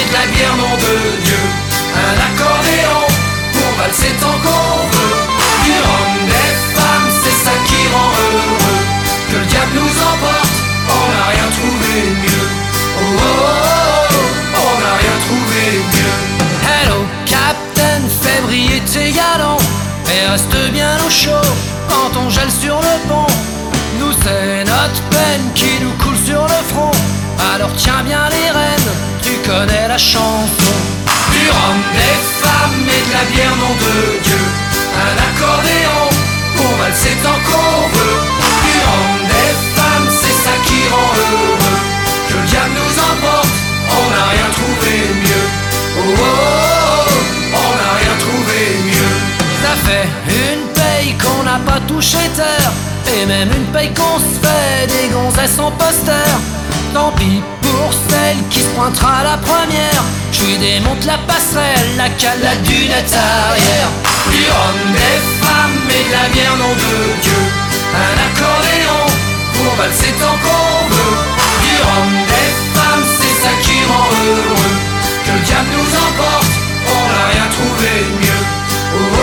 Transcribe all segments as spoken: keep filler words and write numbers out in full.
de la bière, nom de Dieu. Un accordéon pour valser tant qu'on veut. Du rhum, des femmes, c'est ça qui rend heureux. Que le diable nous emporte, on n'a rien trouvé mieux. Oh oh oh, oh, on n'a rien trouvé mieux. Hello, Captain, fais briller tes galons et reste bien au chaud quand on gèle sur le pont. Nous c'est notre peine qui nous coule sur le front. Alors tiens bien les rênes, tu connais la chanson. Du rhum, des femmes et de la bière, nom de Dieu. Un accordéon pour valser tant qu'on veut. Du rhum, des femmes, c'est ça qui rend heureux. Que le diable nous emporte, on n'a rien trouvé mieux. Oh oh oh, on n'a rien trouvé mieux. Ça fait une paye qu'on n'a pas touché terre, et même une paye qu'on se fait des gonzesses en poster. Tant pis pour celle qui se pointera la première. Je lui démonte la passerelle, la cale, la dunette arrière. Du rhum, des femmes et de la bière, nom de Dieu. Un accordéon pour valser tant qu'on veut. Du rhum, des femmes, c'est ça qui rend heureux. Que le diable nous emporte, on n'a rien trouvé mieux. Oh oh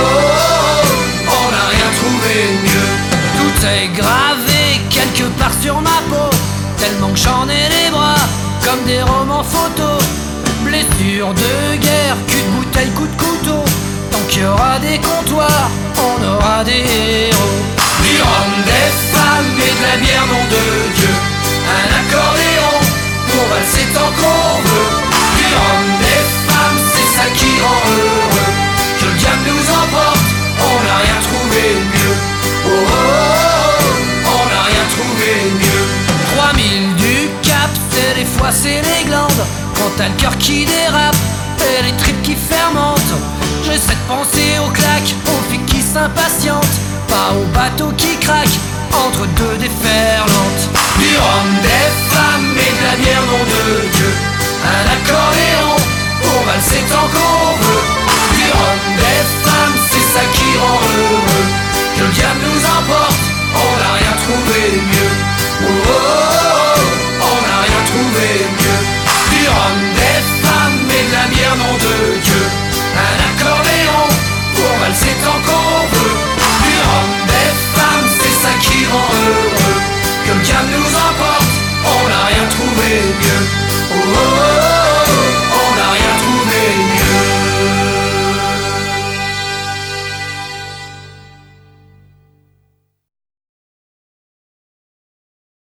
oh, on n'a rien trouvé mieux. Tout est gravé quelque part sur ma peau, tellement que j'en ai les bras comme des romans photos. Blessure de guerre, cul de bouteille, coup de couteau. Tant qu'il y aura des comptoirs, on aura des héros. Du rhum, des femmes et de la bière, nom de Dieu. Un accordéon pour valser tant qu'on veut. Du rhum, des femmes, c'est ça qui rend heureux. Que le diable nous emporte, on n'a rien trouvé mieux. Oh oh oh, on n'a rien trouvé mieux. Trois mille du Cap, c'est des fois c'est les glandes. Quand t'as le cœur qui dérape et les tripes qui fermentent. J'essaie de penser aux claques, aux filles qui s'impatientent, pas aux bateaux qui craquent entre deux déferlantes. Du rhum, des femmes et de la bière, nom de Dieu. Un accordéon pour valser tant qu'on veut. Du rhum, des femmes, c'est ça qui rend heureux. Que le diable nous emporte, on n'a rien trouvé mieux. Oh oh oh, on n'a rien trouvé mieux. Du rhum, des femmes et de la bière, nom de Dieu. Un accordéon pour valser tant qu'on veut. Du rhum, des femmes, c'est ça qui rend heureux. Que le diable nous emporte, on n'a rien trouvé mieux.